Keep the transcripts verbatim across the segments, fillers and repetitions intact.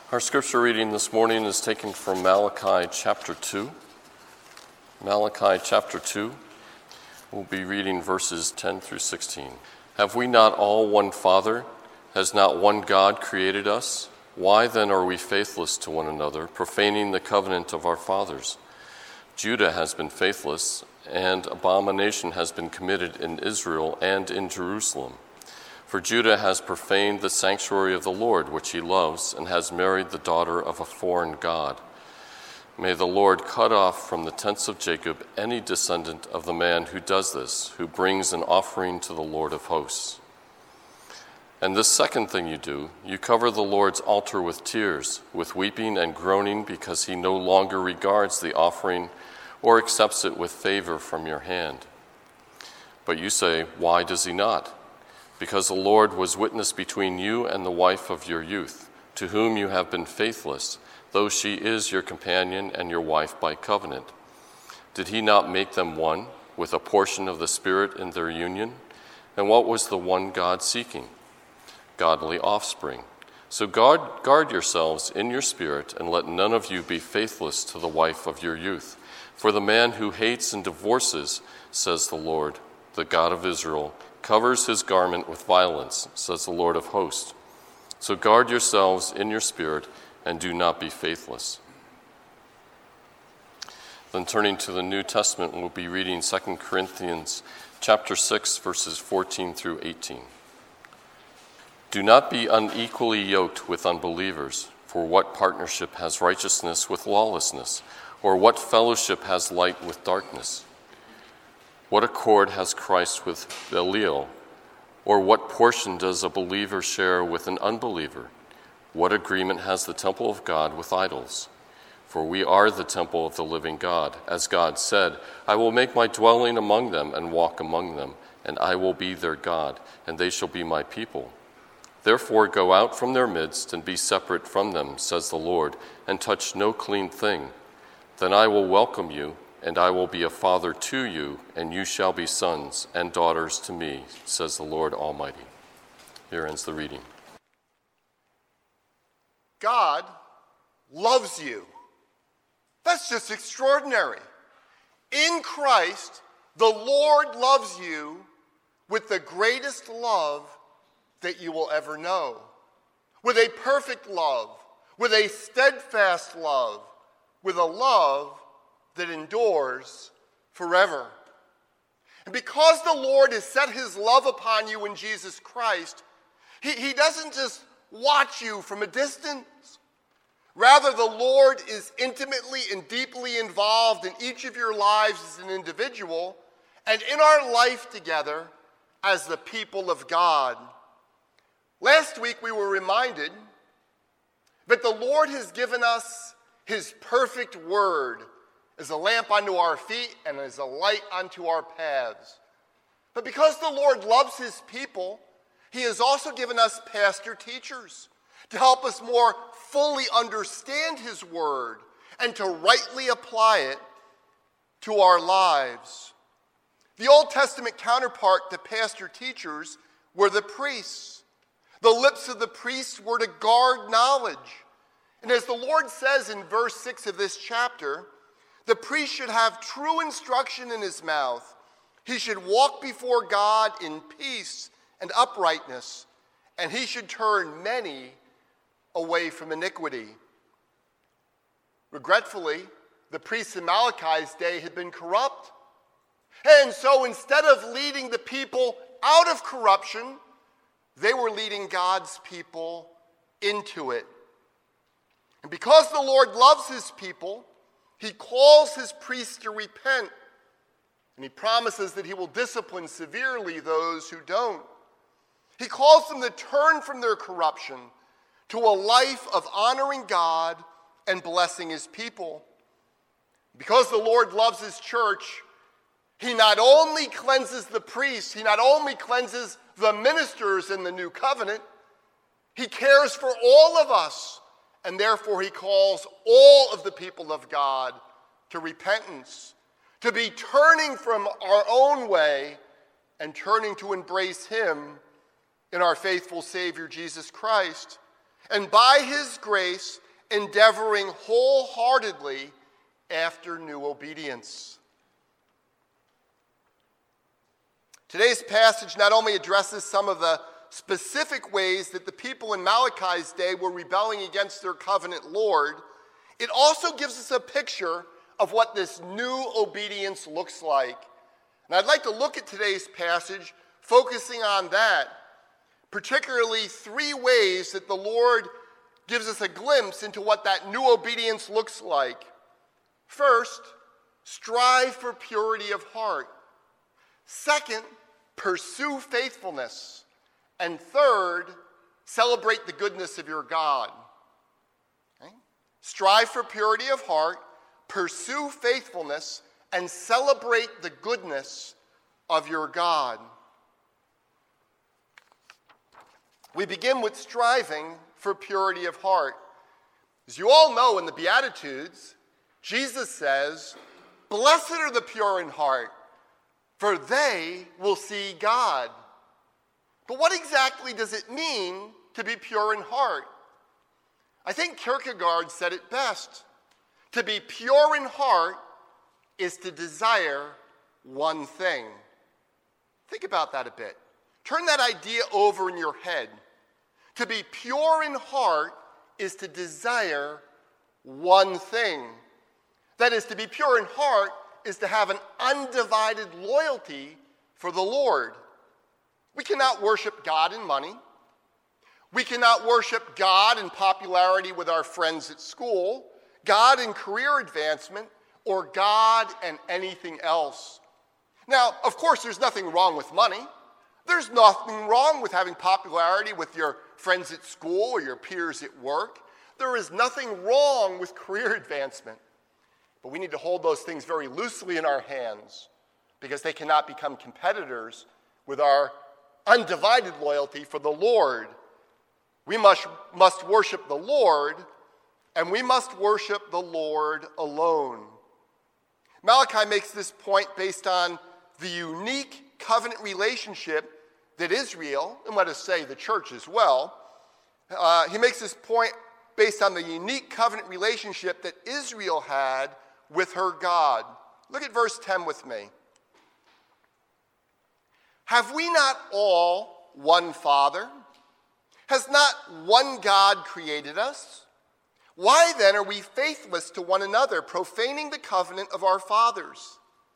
Our scripture reading this morning is taken from Malachi chapter two. Malachi chapter two. We'll be reading verses ten through sixteen. Have we not all one Father? Has not one God created us? Why then are we faithless to one another, profaning the covenant of our fathers? Judah has been faithless, and abomination has been committed in Israel and in Jerusalem. For Judah has profaned the sanctuary of the Lord, which he loves, and has married the daughter of a foreign god. May the Lord cut off from the tents of Jacob any descendant of the man who does this, who brings an offering to the Lord of hosts. And this second thing you do, you cover the Lord's altar with tears, with weeping and groaning, because he no longer regards the offering or accepts it with favor from your hand. But you say, why does he not? Because the Lord was witness between you and the wife of your youth, to whom you have been faithless, though she is your companion and your wife by covenant. Did he not make them one, with a portion of the Spirit in their union? And what was the one God seeking? Godly offspring. So guard, guard yourselves in your spirit, and let none of you be faithless to the wife of your youth. For the man who hates and divorces, says the Lord, the God of Israel, covers his garment with violence, says the Lord of hosts. So guard yourselves in your spirit, and do not be faithless. Then turning to the New Testament, we'll be reading Second Corinthians chapter six, verses fourteen through eighteen. Do not be unequally yoked with unbelievers, for what partnership has righteousness with lawlessness, or what fellowship has light with darkness? What accord has Christ with Belial? Or what portion does a believer share with an unbeliever? What agreement has the temple of God with idols? For we are the temple of the living God. As God said, I will make my dwelling among them and walk among them, and I will be their God, and they shall be my people. Therefore go out from their midst and be separate from them, says the Lord, and touch no clean thing. Then I will welcome you, and I will be a father to you, and you shall be sons and daughters to me, says the Lord Almighty. Here ends the reading. God loves you. That's just extraordinary. In Christ, the Lord loves you with the greatest love that you will ever know. With a perfect love, with a steadfast love, with a love that endures forever. And because the Lord has set his love upon you in Jesus Christ, he, he doesn't just watch you from a distance. Rather, the Lord is intimately and deeply involved in each of your lives as an individual and in our life together as the people of God. Last week we were reminded that the Lord has given us his perfect word as a lamp unto our feet and as a light unto our paths. But because the Lord loves his people, he has also given us pastor teachers to help us more fully understand his word and to rightly apply it to our lives. The Old Testament counterpart to pastor teachers were the priests. The lips of the priests were to guard knowledge. And as the Lord says in verse six of this chapter, the priest should have true instruction in his mouth. He should walk before God in peace and uprightness, and he should turn many away from iniquity. Regretfully, the priests in Malachi's day had been corrupt. And so instead of leading the people out of corruption, they were leading God's people into it. And because the Lord loves his people, he calls his priests to repent, and he promises that he will discipline severely those who don't. He calls them to turn from their corruption to a life of honoring God and blessing his people. Because the Lord loves his church, he not only cleanses the priests, he not only cleanses the ministers in the new covenant, he cares for all of us. And therefore he calls all of the people of God to repentance, to be turning from our own way and turning to embrace him in our faithful Savior, Jesus Christ. and by his grace endeavoring wholeheartedly after new obedience. Today's passage not only addresses some of the specific ways that the people in Malachi's day were rebelling against their covenant Lord, it also gives us a picture of what this new obedience looks like. And I'd like to look at today's passage focusing on that, particularly three ways that the Lord gives us a glimpse into what that new obedience looks like. First, strive for purity of heart. Second, pursue faithfulness. And third, celebrate the goodness of your God. Okay? Strive for purity of heart, pursue faithfulness, and celebrate the goodness of your God. We begin with striving for purity of heart. As you all know, in the Beatitudes, Jesus says, "Blessed are the pure in heart, for they will see God." But what exactly does it mean to be pure in heart? I think Kierkegaard said it best. To be pure in heart is to desire one thing. Think about that a bit. Turn that idea over in your head. To be pure in heart is to desire one thing. That is, to be pure in heart is to have an undivided loyalty for the Lord. We cannot worship God in money. We cannot worship God in popularity with our friends at school, God in career advancement, or God and anything else. Now, of course, there's nothing wrong with money. There's nothing wrong with having popularity with your friends at school or your peers at work. There is nothing wrong with career advancement. But we need to hold those things very loosely in our hands because they cannot become competitors with our undivided loyalty for the Lord. We must, must worship the Lord, and we must worship the Lord alone. Malachi makes this point based on the unique covenant relationship that Israel, and let us say the church as well, uh, he makes this point based on the unique covenant relationship that Israel had with her God. Look at verse ten with me. Have we not all one Father? Has not one God created us? Why then are we faithless to one another, profaning the covenant of our fathers?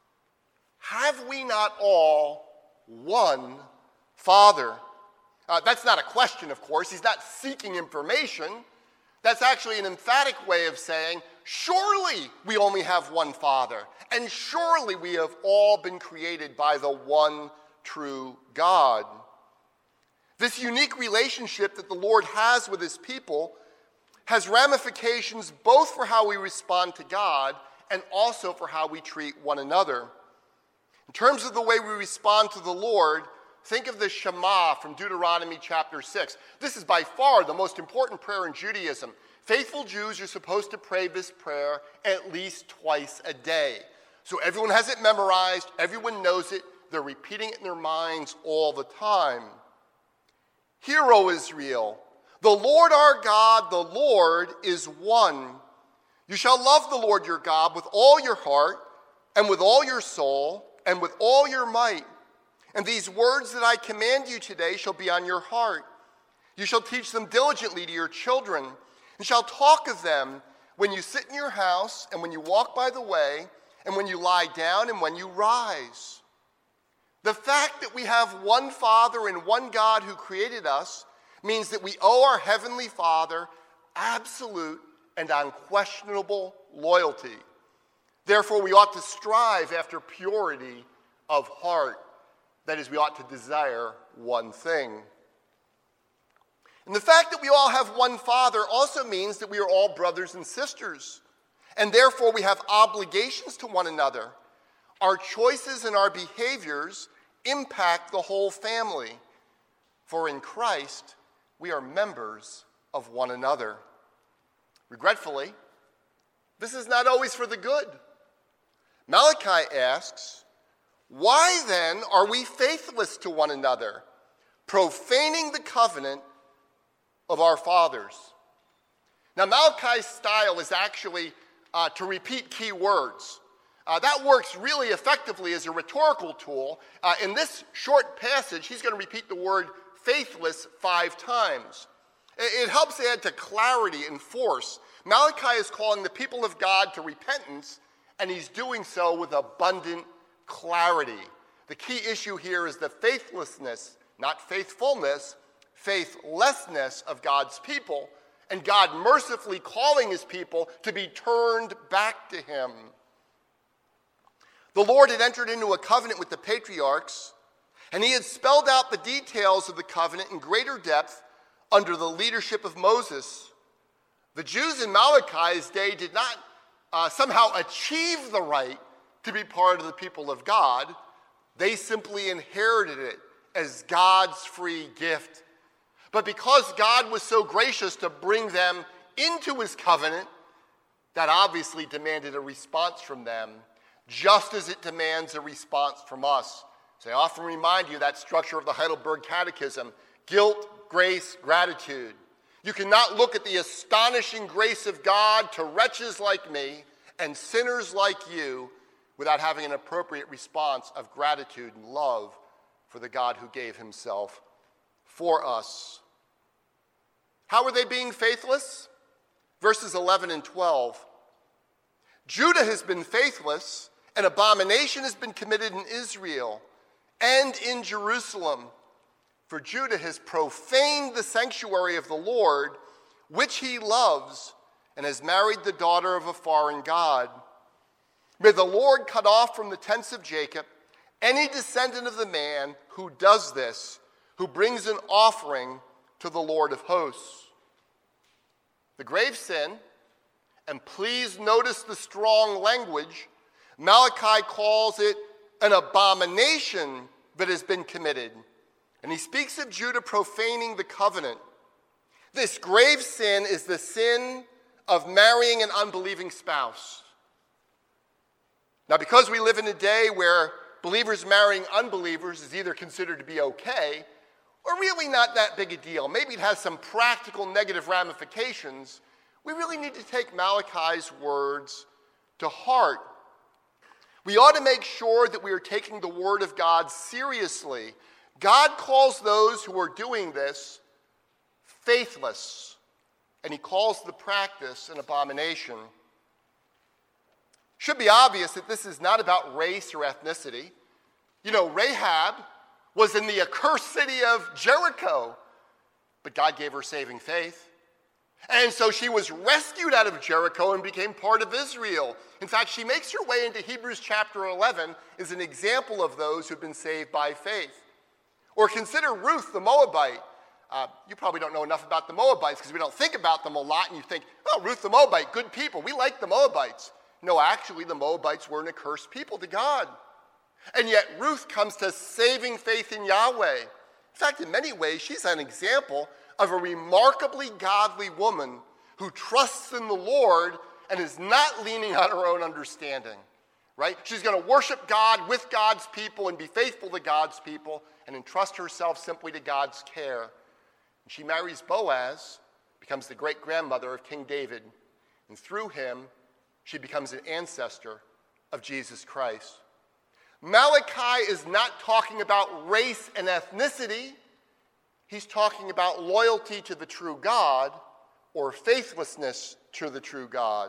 Have we not all one Father? Uh, that's not a question, of course. He's not seeking information. That's actually an emphatic way of saying, surely we only have one Father, and surely we have all been created by the one true God. This unique relationship that the Lord has with his people has ramifications both for how we respond to God and also for how we treat one another. In terms of the way we respond to the Lord, think of the Shema from Deuteronomy chapter six. This is by far the most important prayer in Judaism. Faithful Jews are supposed to pray this prayer at least twice a day. So everyone has it memorized, everyone knows it, they're repeating it in their minds all the time. Hear, O Israel, the Lord our God, the Lord is one. You shall love the Lord your God with all your heart, and with all your soul, and with all your might. And these words that I command you today shall be on your heart. You shall teach them diligently to your children, and shall talk of them when you sit in your house, and when you walk by the way, and when you lie down, and when you rise. The fact that we have one Father and one God who created us means that we owe our Heavenly Father absolute and unquestionable loyalty. Therefore, we ought to strive after purity of heart. That is, we ought to desire one thing. And the fact that we all have one Father also means that we are all brothers and sisters, and therefore we have obligations to one another. Our choices and our behaviors impact the whole family, for in Christ we are members of one another. Regretfully, this is not always for the good. Malachi asks, why then are we faithless to one another, profaning the covenant of our fathers. Now, Malachi's style is actually uh, to repeat key words. Uh, that works really effectively as a rhetorical tool. Uh, in this short passage, he's going to repeat the word faithless five times. It, it helps add to clarity and force. Malachi is calling the people of God to repentance, and he's doing so with abundant clarity. The key issue here is the faithlessness, not faithfulness, faithlessness of God's people, and God mercifully calling his people to be turned back to him. The Lord had entered into a covenant with the patriarchs, and he had spelled out the details of the covenant in greater depth under the leadership of Moses. The Jews in Malachi's day did not uh, somehow achieve the right to be part of the people of God. They simply inherited it as God's free gift. But because God was so gracious to bring them into his covenant, that obviously demanded a response from them, just as it demands a response from us. So I often remind you that structure of the Heidelberg Catechism: guilt, grace, gratitude. You cannot look at the astonishing grace of God to wretches like me and sinners like you without having an appropriate response of gratitude and love for the God who gave himself for us. How are they being faithless? Verses eleven and twelve. Judah has been faithless. An abomination has been committed in Israel and in Jerusalem. For Judah has profaned the sanctuary of the Lord, which he loves, and has married the daughter of a foreign god. May the Lord cut off from the tents of Jacob any descendant of the man who does this, who brings an offering to the Lord of hosts. The grave sin, and please notice the strong language, Malachi calls it an abomination that has been committed. And he speaks of Judah profaning the covenant. This grave sin is the sin of marrying an unbelieving spouse. Now, because we live in a day where believers marrying unbelievers is either considered to be okay or really not that big a deal, maybe it has some practical negative ramifications, we really need to take Malachi's words to heart. We ought to make sure that we are taking the word of God seriously. God calls those who are doing this faithless, and he calls the practice an abomination. Should be obvious that this is not about race or ethnicity. You know, Rahab was in the accursed city of Jericho, but God gave her saving faith. And so she was rescued out of Jericho and became part of Israel. In fact, she makes her way into Hebrews chapter eleven as an example of those who've been saved by faith. Or consider Ruth the Moabite. Uh, you probably don't know enough about the Moabites because we don't think about them a lot, and you think, oh, Ruth the Moabite, good people. We like the Moabites. No, actually, the Moabites were an accursed people to God. And yet Ruth comes to saving faith in Yahweh. In fact, in many ways, she's an example of a remarkably godly woman who trusts in the Lord and is not leaning on her own understanding, right? She's going to worship God with God's people and be faithful to God's people and entrust herself simply to God's care. And she marries Boaz, becomes the great-grandmother of King David, and through him, she becomes an ancestor of Jesus Christ. Malachi is not talking about race and ethnicity. He's talking about loyalty to the true God or faithlessness to the true God.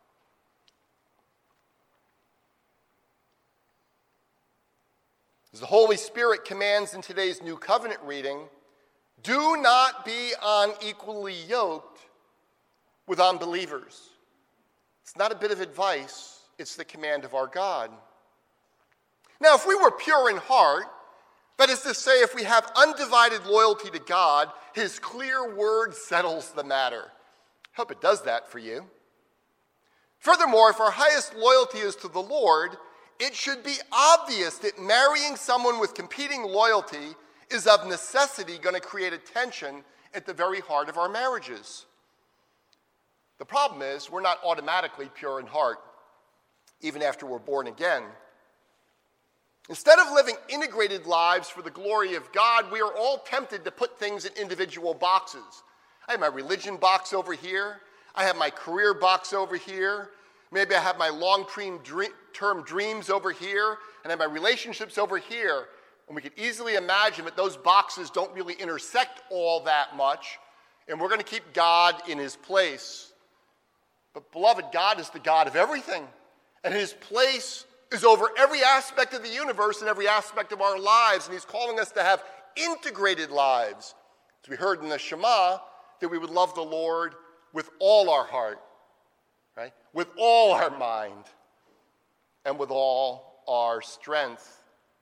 As the Holy Spirit commands in today's New Covenant reading, do not be unequally yoked with unbelievers. It's not a bit of advice, it's the command of our God. Now, if we were pure in heart, that is to say, if we have undivided loyalty to God, his clear word settles the matter. I hope it does that for you. Furthermore, if our highest loyalty is to the Lord, it should be obvious that marrying someone with competing loyalty is of necessity going to create a tension at the very heart of our marriages. The problem is we're not automatically pure in heart, even after we're born again. Instead of living integrated lives for the glory of God, we are all tempted to put things in individual boxes. I have my religion box over here. I have my career box over here. Maybe I have my long-term dreams over here, and I have my relationships over here. And we could easily imagine that those boxes don't really intersect all that much, and we're going to keep God in his place. But beloved, God is the God of everything, and his place is over every aspect of the universe and every aspect of our lives, and he's calling us to have integrated lives. As we heard in the Shema, that we would love the Lord with all our heart, right? With all our mind, and with all our strength.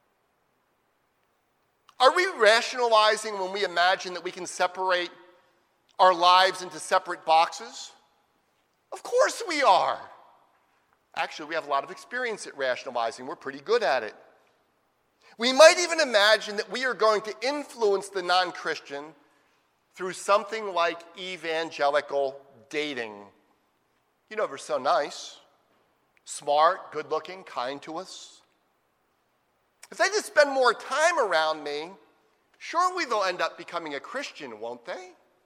Are we rationalizing when we imagine that we can separate our lives into separate boxes? Of course we are. Actually, we have a lot of experience at rationalizing. We're pretty good at it. We might even imagine that we are going to influence the non-Christian through something like evangelical dating. You know, they're so nice, smart, good-looking, kind to us. If they just spend more time around me, surely they'll end up becoming a Christian, won't they?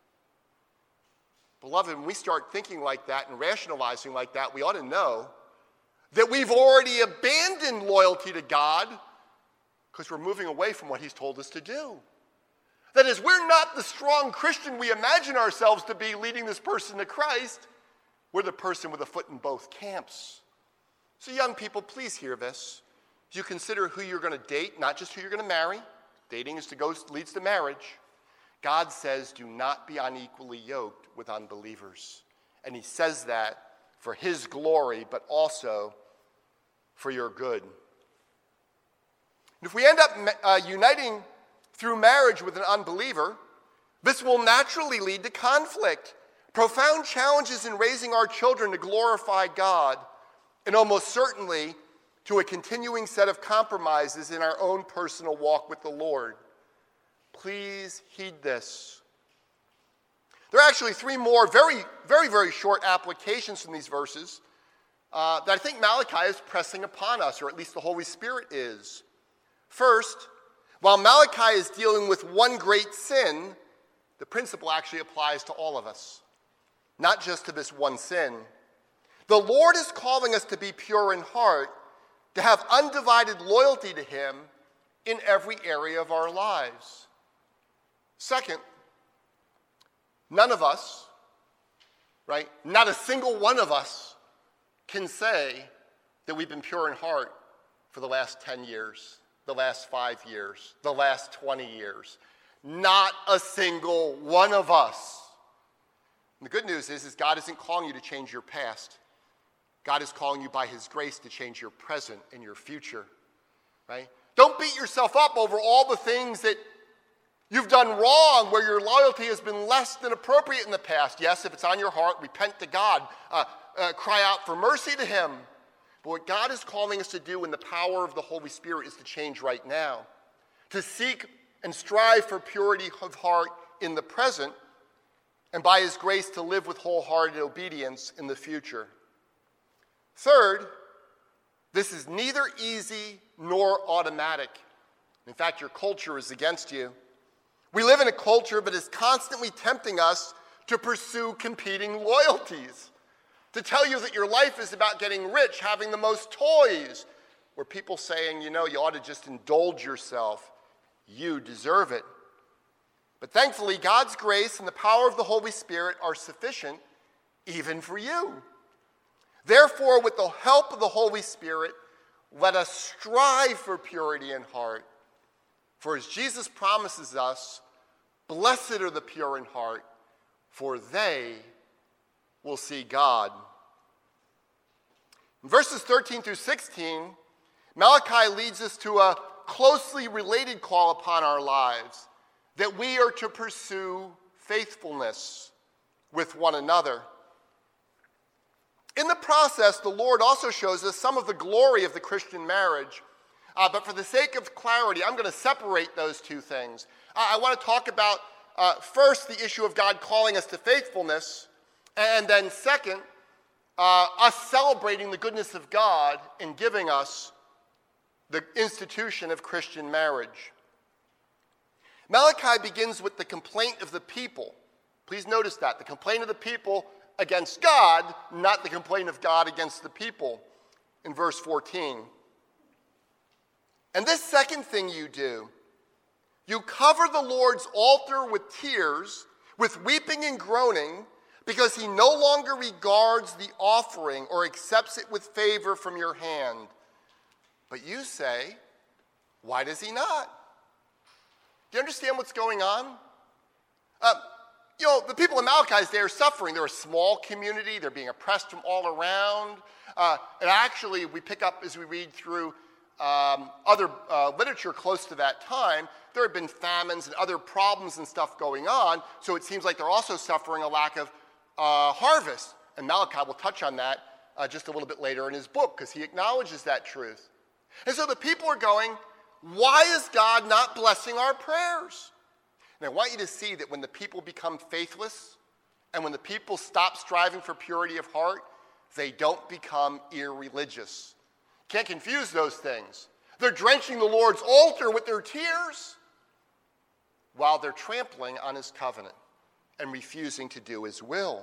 Beloved, when we start thinking like that and rationalizing like that, we ought to know that we've already abandoned loyalty to God because we're moving away from what he's told us to do. That is, we're not the strong Christian we imagine ourselves to be leading this person to Christ. We're the person with a foot in both camps. So young people, please hear this. As you consider who you're going to date, not just who you're going to marry. Dating is to go, leads to marriage. God says, do not be unequally yoked with unbelievers. And he says that for his glory, but also for your good. And if we end up uh, uniting through marriage with an unbeliever, this will naturally lead to conflict, profound challenges in raising our children to glorify God, and almost certainly to a continuing set of compromises in our own personal walk with the Lord. Please heed this. There are actually three more very, very, very short applications from these verses uh, that I think Malachi is pressing upon us, or at least the Holy Spirit is. First, while Malachi is dealing with one great sin, the principle actually applies to all of us, not just to this one sin. The Lord is calling us to be pure in heart, to have undivided loyalty to him in every area of our lives. Second, none of us, right, not a single one of us can say that we've been pure in heart for the last ten years, the last five years, the last twenty years. Not a single one of us. And the good news is, is God isn't calling you to change your past. God is calling you by his grace to change your present and your future, right? Don't beat yourself up over all the things that you've done wrong, where your loyalty has been less than appropriate in the past. Yes, if it's on your heart, repent to God. Uh, uh, cry out for mercy to him. But what God is calling us to do in the power of the Holy Spirit is to change right now. To seek and strive for purity of heart in the present, and by his grace to live with wholehearted obedience in the future. Third, this is neither easy nor automatic. In fact, your culture is against you. We live in a culture that is constantly tempting us to pursue competing loyalties, to tell you that your life is about getting rich, having the most toys, where people saying, you know, you ought to just indulge yourself. You deserve it. But thankfully, God's grace and the power of the Holy Spirit are sufficient even for you. Therefore, with the help of the Holy Spirit, let us strive for purity in heart. For as Jesus promises us, blessed are the pure in heart, for they will see God. In verses thirteen through sixteen, Malachi leads us to a closely related call upon our lives, that we are to pursue faithfulness with one another. In the process, the Lord also shows us some of the glory of the Christian marriage. Uh, but for the sake of clarity, I'm going to separate those two things. Uh, I want to talk about, uh, first, the issue of God calling us to faithfulness, and then second, uh, us celebrating the goodness of God in giving us the institution of Christian marriage. Malachi begins with the complaint of the people, Please notice that. The complaint of the people against God, not the complaint of God against the people, in verse fourteen. And this second thing you do, you cover the Lord's altar with tears, with weeping and groaning, because he no longer regards the offering or accepts it with favor from your hand. But you say, why does he not? Do you understand what's going on? Uh, you know, the people in Malachi's day are suffering. They're a small community. They're being oppressed from all around. Uh, and actually, we pick up as we read through um, other uh, literature close to that time, there have been famines and other problems and stuff going on. So it seems like they're also suffering a lack of uh, harvest. And Malachi will touch on that uh, just a little bit later in his book because he acknowledges that truth. And so the people are going, why is God not blessing our prayers? And I want you to see that when the people become faithless and when the people stop striving for purity of heart, they don't become irreligious. Can't confuse those things. They're drenching the Lord's altar with their tears while they're trampling on his covenant and refusing to do his will.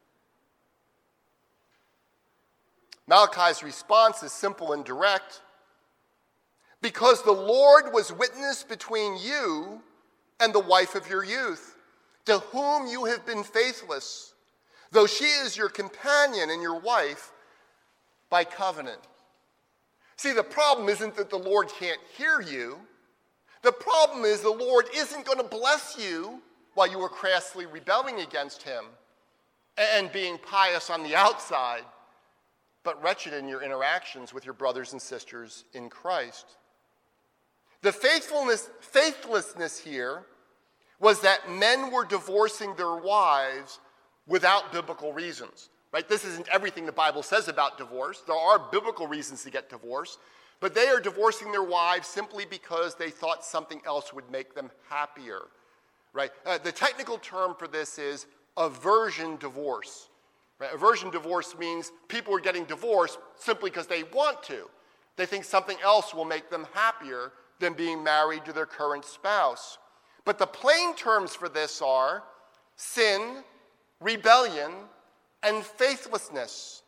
Malachi's response is simple and direct. Because the Lord was witness between you and the wife of your youth, to whom you have been faithless, though she is your companion and your wife by covenant. See, the problem isn't that the Lord can't hear you. The problem is the Lord isn't going to bless you while you are crassly rebelling against him and being pious on the outside, but wretched in your interactions with your brothers and sisters in Christ. The faithfulness, faithlessness here was that men were divorcing their wives without biblical reasons. Right? This isn't everything the Bible says about divorce. There are biblical reasons to get divorced, but they are divorcing their wives simply because they thought something else would make them happier. Right? Uh, the technical term for this is aversion divorce. Right? Aversion divorce means people are getting divorced simply because they want to. They think something else will make them happier than being married to their current spouse. But the plain terms for this are sin, rebellion, and faithlessness.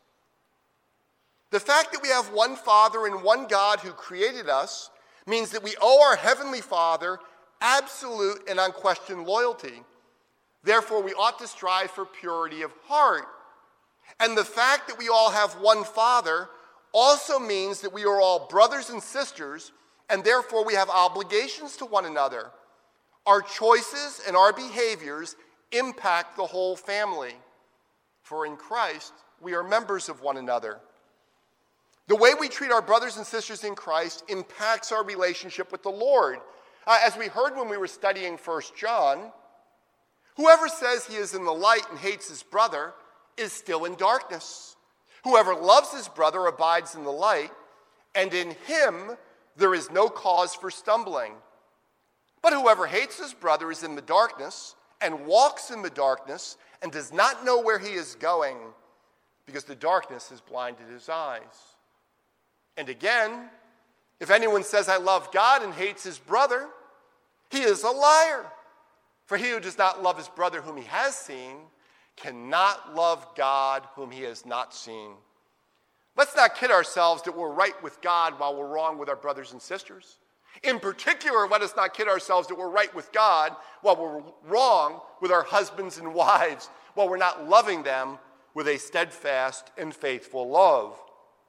The fact that we have one Father and one God who created us means that we owe our Heavenly Father absolute and unquestioned loyalty. Therefore, we ought to strive for purity of heart. And the fact that we all have one Father also means that we are all brothers and sisters, and therefore we have obligations to one another. Our choices and our behaviors impact the whole family. For in Christ, we are members of one another. The way we treat our brothers and sisters in Christ impacts our relationship with the Lord. Uh, as we heard when we were studying First John, whoever says he is in the light and hates his brother is still in darkness. Whoever loves his brother abides in the light, and in him there is no cause for stumbling. But whoever hates his brother is in the darkness and walks in the darkness and does not know where he is going, because the darkness has blinded his eyes. And again, if anyone says, I love God and hates his brother, he is a liar. For he who does not love his brother whom he has seen cannot love God whom he has not seen. Let's not kid ourselves that we're right with God while we're wrong with our brothers and sisters. In particular, let us not kid ourselves that we're right with God while we're wrong with our husbands and wives, while we're not loving them with a steadfast and faithful love.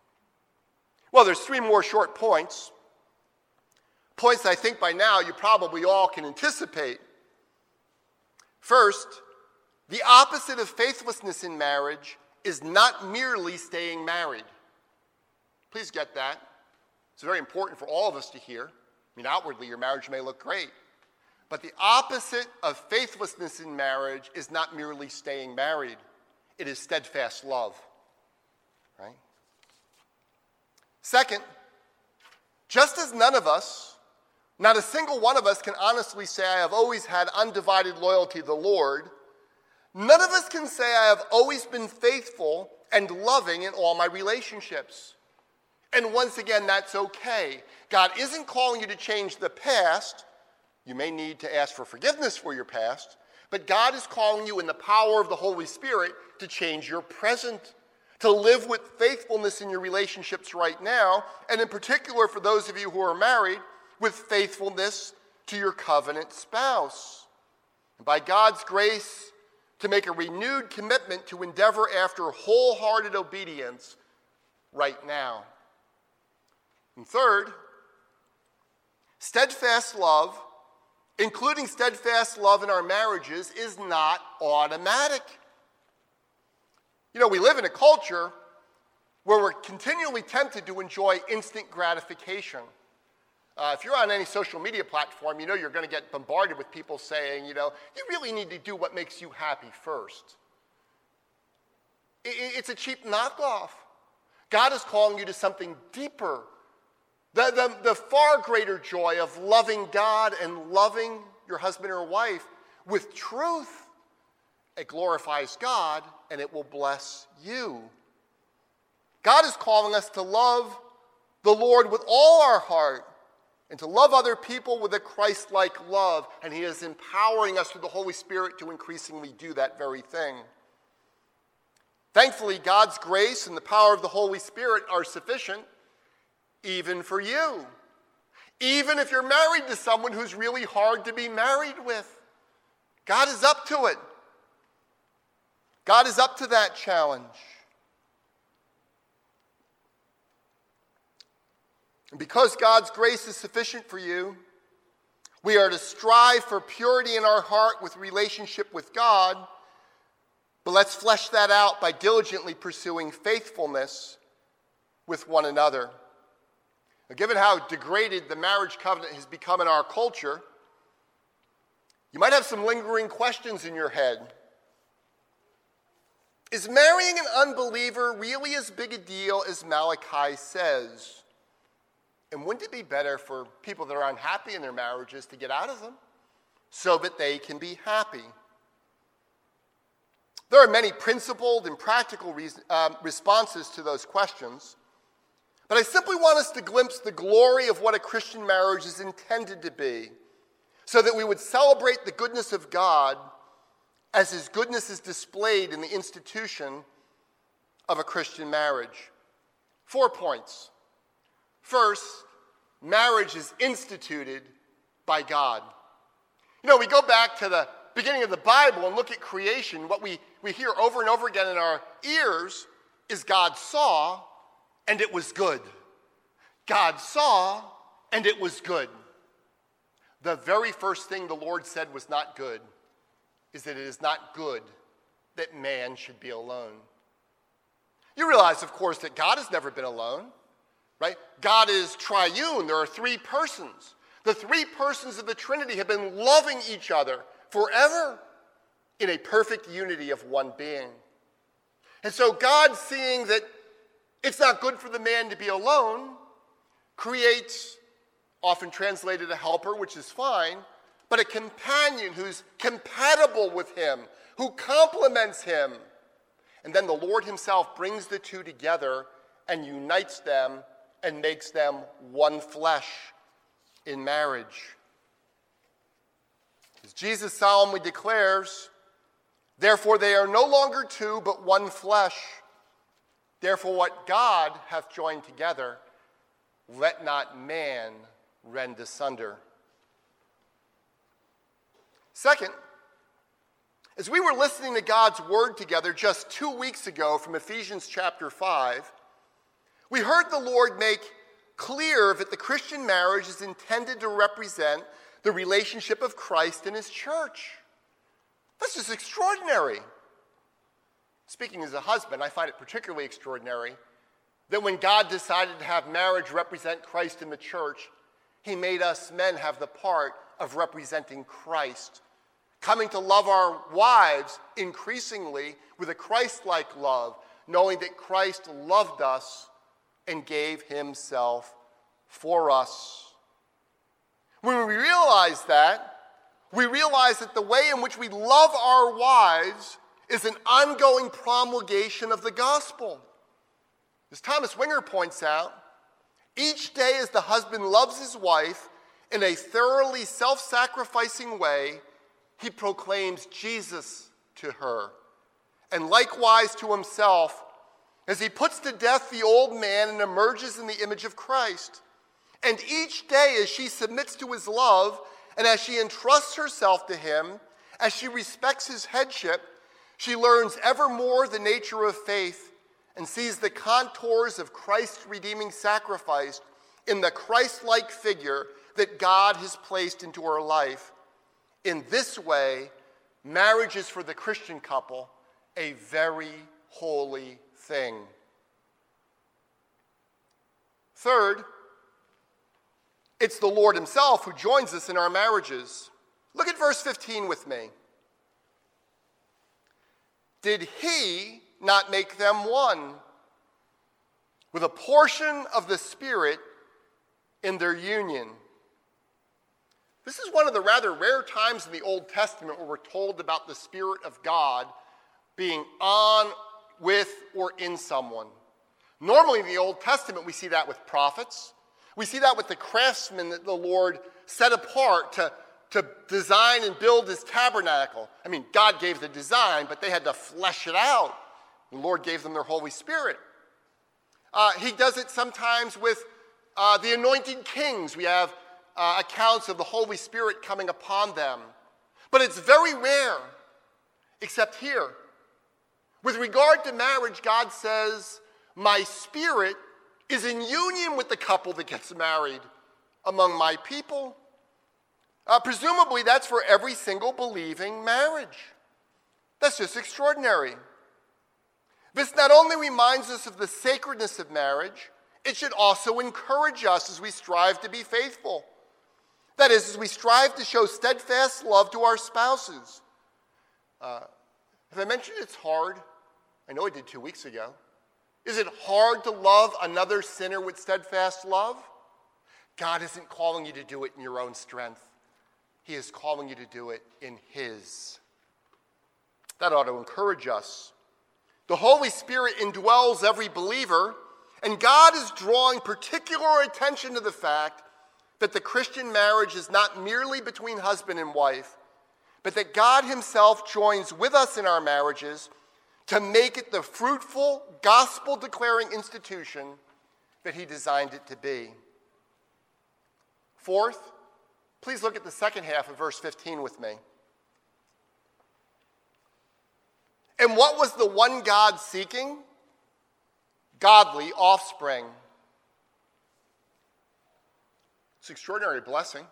Well, there's three more short points. Points I think by now you probably all can anticipate. First, the opposite of faithlessness in marriage is not merely staying married. Please get that. It's very important for all of us to hear. I mean, outwardly, your marriage may look great. But the opposite of faithlessness in marriage is not merely staying married. It is steadfast love. Right? Second, just as none of us, not a single one of us can honestly say, I have always had undivided loyalty to the Lord, none of us can say I have always been faithful and loving in all my relationships. And once again, that's okay. God isn't calling you to change the past. You may need to ask for forgiveness for your past, But God is calling you in the power of the Holy Spirit to change your present, to live with faithfulness in your relationships right now, and in particular for those of you who are married, with faithfulness to your covenant spouse. And by God's grace, to make a renewed commitment to endeavor after wholehearted obedience right now. And third, steadfast love, including steadfast love in our marriages, is not automatic. You know, we live in a culture where we're continually tempted to enjoy instant gratification. Uh, if you're on any social media platform, you know you're going to get bombarded with people saying, you know, you really need to do what makes you happy first. It, it's a cheap knockoff. God is calling you to something deeper. The, the, the far greater joy of loving God and loving your husband or wife with truth. It glorifies God and it will bless you. God is calling us to love the Lord with all our heart and to love other people with a Christ-like love, and he is empowering us through the Holy Spirit to increasingly do that very thing. Thankfully, God's grace and the power of the Holy Spirit are sufficient even for you. Even if you're married to someone who's really hard to be married with. God is up to it. God is up to that challenge. And because God's grace is sufficient for you, we are to strive for purity in our heart with relationship with God, but let's flesh that out by diligently pursuing faithfulness with one another. Now, given how degraded the marriage covenant has become in our culture, you might have some lingering questions in your head. Is marrying an unbeliever really as big a deal as Malachi says? And wouldn't it be better for people that are unhappy in their marriages to get out of them so that they can be happy? There are many principled and practical reason, um, responses to those questions, but I simply want us to glimpse the glory of what a Christian marriage is intended to be so that we would celebrate the goodness of God as his goodness is displayed in the institution of a Christian marriage. Four points. First, marriage is instituted by God. You know, we go back to the beginning of the Bible and look at creation. What we, we hear over and over again in our ears is God saw and it was good. God saw and it was good. The very first thing the Lord said was not good is that it is not good that man should be alone. You realize, of course, that God has never been alone. Right? God is triune. There are three persons. The three persons of the Trinity have been loving each other forever in a perfect unity of one being. And so God, seeing that it's not good for the man to be alone, creates, often translated a helper, which is fine, but a companion who's compatible with him, who complements him. And then the Lord himself brings the two together and unites them and makes them one flesh in marriage. As Jesus solemnly declares, therefore they are no longer two, but one flesh. Therefore what God hath joined together, let not man rend asunder. Second, as we were listening to God's word together just two weeks ago from Ephesians chapter five, we heard the Lord make clear that the Christian marriage is intended to represent the relationship of Christ and his church. That's just extraordinary. Speaking as a husband, I find it particularly extraordinary that when God decided to have marriage represent Christ in the church, he made us men have the part of representing Christ, coming to love our wives increasingly with a Christ-like love, knowing that Christ loved us and gave himself for us. When we realize that, we realize that the way in which we love our wives is an ongoing promulgation of the gospel. As Thomas Winger points out, each day as the husband loves his wife in a thoroughly self-sacrificing way, he proclaims Jesus to her, and likewise to himself, as he puts to death the old man and emerges in the image of Christ. And each day as she submits to his love, and as she entrusts herself to him, as she respects his headship, she learns ever more the nature of faith and sees the contours of Christ's redeeming sacrifice in the Christ-like figure that God has placed into her life. In this way, marriage is for the Christian couple a very holy thing. Third, it's the Lord himself who joins us in our marriages. Look at verse fifteen with me. Did he not make them one with a portion of the Spirit in their union? This is one of the rather rare times in the Old Testament where we're told about the Spirit of God being on, with, or in someone. Normally in the Old Testament, we see that with prophets. We see that with the craftsmen that the Lord set apart to, to design and build his tabernacle. I mean, God gave the design, but they had to flesh it out. The Lord gave them their Holy Spirit. Uh, he does it sometimes with uh, the anointed kings. We have uh, accounts of the Holy Spirit coming upon them. But it's very rare, except here. With regard to marriage, God says, my Spirit is in union with the couple that gets married among my people. Uh, presumably, that's for every single believing marriage. That's just extraordinary. This not only reminds us of the sacredness of marriage, it should also encourage us as we strive to be faithful. That is, as we strive to show steadfast love to our spouses. Uh, have I mentioned it's hard? I know I did two weeks ago. Is it hard to love another sinner with steadfast love? God isn't calling you to do it in your own strength. He is calling you to do it in his. That ought to encourage us. The Holy Spirit indwells every believer, and God is drawing particular attention to the fact that the Christian marriage is not merely between husband and wife, but that God himself joins with us in our marriages to make it the fruitful, gospel-declaring institution that he designed it to be. Fourth, please look at the second half of verse fifteen with me. And what was the one God seeking? Godly offspring. It's an extraordinary blessing.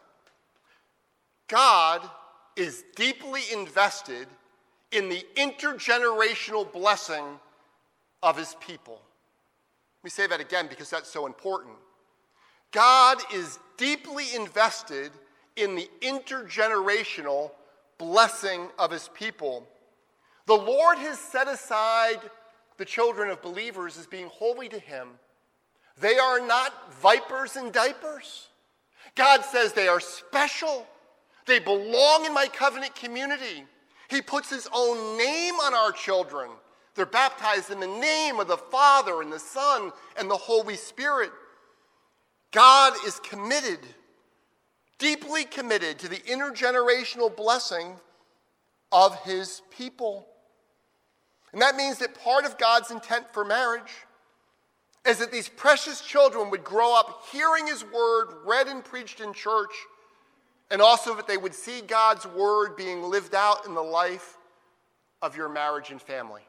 God is deeply invested in the intergenerational blessing of his people. Let me say that again because that's so important. God is deeply invested in the intergenerational blessing of his people. The Lord has set aside the children of believers as being holy to him. They are not vipers in diapers. God says they are special. They belong in my covenant community. He puts his own name on our children. They're baptized in the name of the Father and the Son and the Holy Spirit. God is committed, deeply committed to the intergenerational blessing of his people. And that means that part of God's intent for marriage is that these precious children would grow up hearing his word read and preached in church, and also that they would see God's word being lived out in the life of your marriage and family.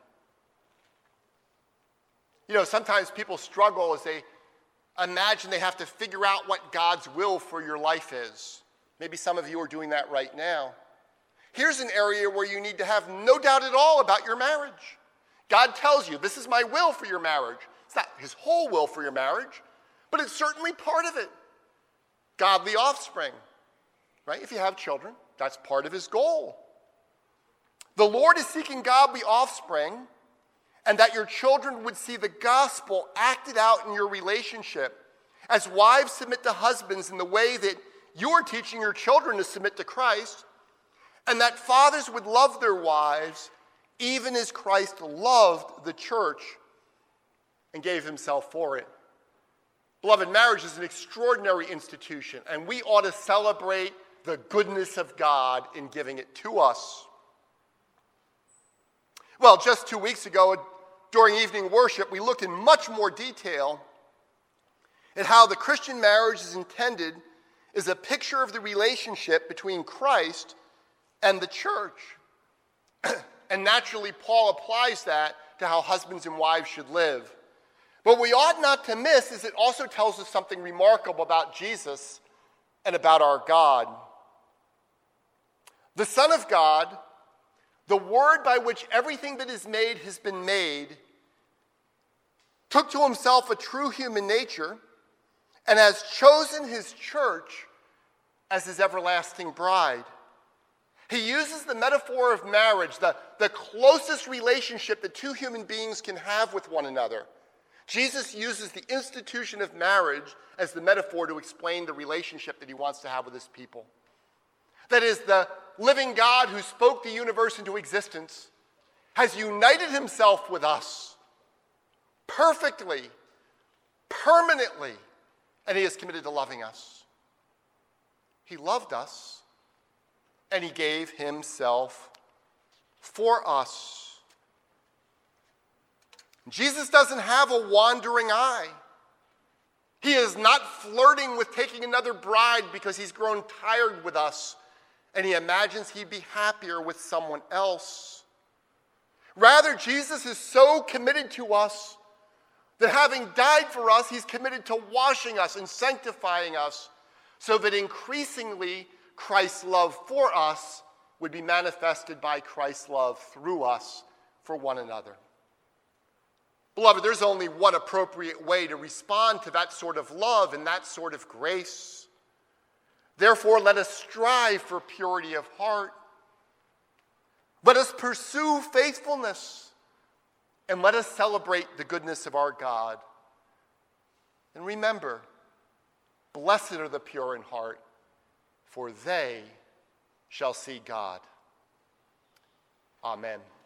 You know, sometimes people struggle as they imagine they have to figure out what God's will for your life is. Maybe some of you are doing that right now. Here's an area where you need to have no doubt at all about your marriage. God tells you, this is my will for your marriage. It's not his whole will for your marriage, but it's certainly part of it. Godly offspring, right? If you have children, that's part of his goal. The Lord is seeking godly offspring, and that your children would see the gospel acted out in your relationship. As wives submit to husbands in the way that you're teaching your children to submit to Christ, and that fathers would love their wives even as Christ loved the church and gave himself for it. Beloved, marriage is an extraordinary institution, and we ought to celebrate the goodness of God in giving it to us. Well, just two weeks ago, during evening worship, we looked in much more detail at how the Christian marriage is intended as a picture of the relationship between Christ and the church. And naturally, Paul applies that to how husbands and wives should live. What we ought not to miss is it also tells us something remarkable about Jesus and about our God. The Son of God, the Word by which everything that is made has been made, took to himself a true human nature and has chosen his church as his everlasting bride. He uses the metaphor of marriage, the, the closest relationship that two human beings can have with one another. Jesus uses the institution of marriage as the metaphor to explain the relationship that he wants to have with his people. That is, the living God who spoke the universe into existence has united himself with us perfectly, permanently, and he is committed to loving us. He loved us, and he gave himself for us. Jesus doesn't have a wandering eye. He is not flirting with taking another bride because he's grown tired with us and he imagines he'd be happier with someone else. Rather, Jesus is so committed to us that having died for us, he's committed to washing us and sanctifying us so that increasingly Christ's love for us would be manifested by Christ's love through us for one another. Beloved, there's only one appropriate way to respond to that sort of love and that sort of grace. Therefore, let us strive for purity of heart. Let us pursue faithfulness. And let us celebrate the goodness of our God. And remember, blessed are the pure in heart, for they shall see God. Amen.